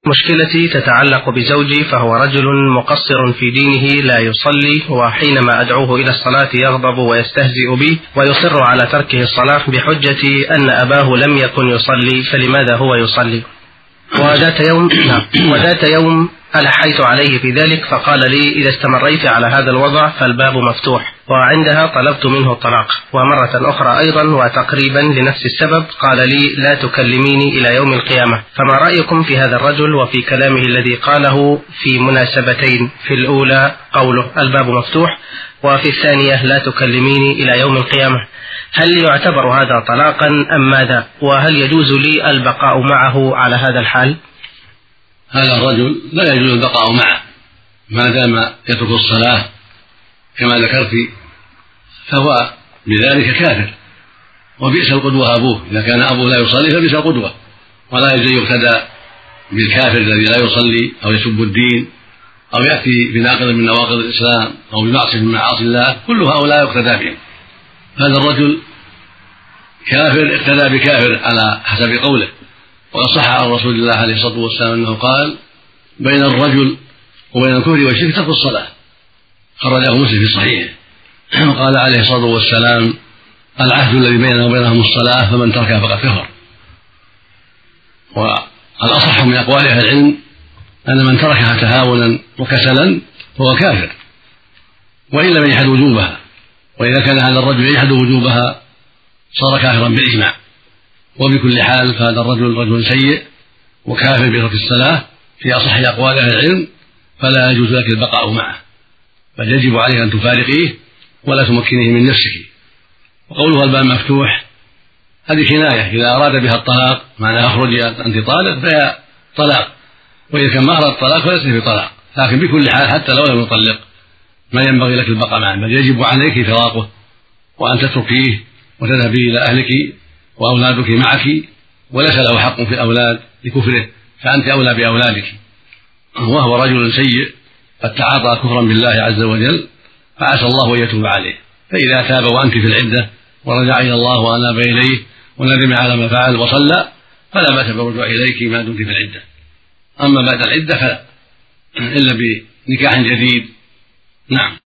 مشكلتي تتعلق بزوجي، فهو رجل مقصر في دينه لا يصلي، وحينما أدعوه إلى الصلاة يغضب ويستهزئ بي ويصر على تركه الصلاة بحجة أن أباه لم يكن يصلي، فلماذا هو يصلي؟ وذات يوم ألحيت عليه في ذلك، فقال لي: إذا استمريت على هذا الوضع فالباب مفتوح، وعندها طلبت منه الطلاق، ومرة أخرى أيضا وتقريبا لنفس السبب قال لي: لا تكلميني إلى يوم القيامة. فما رأيكم في هذا الرجل وفي كلامه الذي قاله في مناسبتين؟ في الأولى قوله الباب مفتوح، وفي الثانية لا تكلميني إلى يوم القيامة. هل يعتبر هذا طلاقا أم ماذا؟ وهل يجوز لي البقاء معه على هذا الحال؟ هذا الرجل لا يجوز البقاء معه ما دام يترك الصلاة كما ذكرت، فهو بذلك كافر، وبئس القدوة أبوه. إذا كان أبوه لا يصلي فبئس القدوة، ولا يجوز يقتدى بالكافر الذي لا يصلي أو يسب الدين أو يأتي بناقض من نواقض الإسلام أو بمعصية من معاصي الله، كل هؤلاء يقتدى بهم. هذا الرجل كافر اقتدى بكافر على حسب قوله، وصح عن رسول الله عليه الصلاة والسلام أنه قال: بين الرجل وبين الكفر والشرك ترك الصلاة، خرجه مسلم في صحيحه. وقال عليه الصلاة والسلام: العهد الذي بيننا وبينهم الصلاة، فمن تركها فقد كفر. والأصح من أقوال أهل العلم أن من تركها تهاونا وكسلا فهو كافر، وإن لم يجحد وجوبها، وإذا كان هذا الرجل يجحد وجوبها صار كافرا بالإجماع. وبكل حال فهذا الرجل رجل سيء وكافر بترك الصلاة في أصح أقوال أهل العلم، فلا يجوز لك البقاء معه، بل يجب عليك أن تفارقيه ولا تمكنه من نفسك. وقولها الباب مفتوح هذه كناية، إذا أراد بها الطلاق معنى أخرج أنت طالق فهي طلاق، وإذا كان ما أراد الطلاق فليس في طلاق. لكن بكل حال حتى لو لم يطلق ما ينبغي لك البقاء معه، بل يجب عليك فراقه وأن تتركيه وتذهبي إلى أهلك وأولادك معك، وليس له حق في الأولاد لكفره، فأنت أولى بأولادك. وهو رجل سيء قد تعاطى كفرا بالله عز وجل، فعسى الله أن يتوب عليه. فإذا تاب وأنت في العدة ورجع إلى الله وأناب إليه وندم على ما فعل وصلى فلا بأس بالرجوع إليك ما دمت في العدة. أما بعد العدة فلا، إلا بنكاح جديد. نعم.